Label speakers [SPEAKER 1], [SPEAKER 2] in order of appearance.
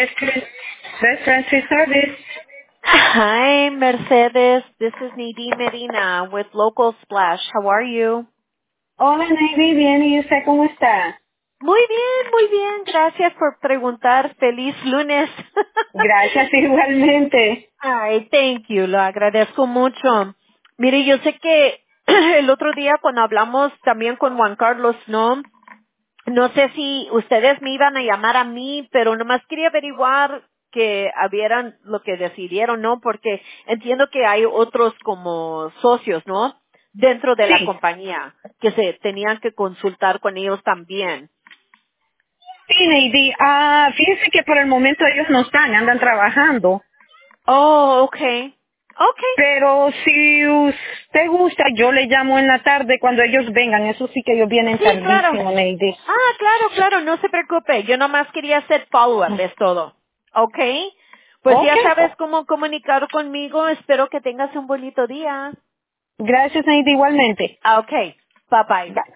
[SPEAKER 1] Best Friendly Service.
[SPEAKER 2] Hi, Mercedes. This is Nadine Medina with Local Splash. How are you?
[SPEAKER 1] Hola, Navy, bien, ¿y usted cómo está?
[SPEAKER 2] Muy bien, muy bien. Gracias por preguntar. Feliz lunes.
[SPEAKER 1] Gracias, igualmente.
[SPEAKER 2] Ay, thank you. Lo agradezco mucho. Mire, yo sé que el otro día cuando hablamos también con Juan Carlos, ¿no? No sé si ustedes me iban a llamar a mí, pero nomás quería averiguar que habieran lo que decidieron, ¿no? Porque entiendo que hay otros como socios, ¿no? Dentro de la
[SPEAKER 1] Sí,
[SPEAKER 2] compañía, que se tenían que consultar con ellos también.
[SPEAKER 1] sí, Navy. Fíjese que por el momento ellos no están, andan trabajando.
[SPEAKER 2] Oh, okay. Okay.
[SPEAKER 1] Pero si usted gusta, yo le llamo en la tarde cuando ellos vengan. Eso sí que ellos vienen
[SPEAKER 2] Sí, claro.
[SPEAKER 1] tardísimo, Navy.
[SPEAKER 2] Claro, no se preocupe. Yo nomás quería hacer follow-up, es todo. Okay. Pues
[SPEAKER 1] Ok.
[SPEAKER 2] ya sabes cómo comunicar conmigo. Espero que tengas un bonito día.
[SPEAKER 1] Gracias, Navy, igualmente.
[SPEAKER 2] Okay. Bye bye.
[SPEAKER 1] Bye.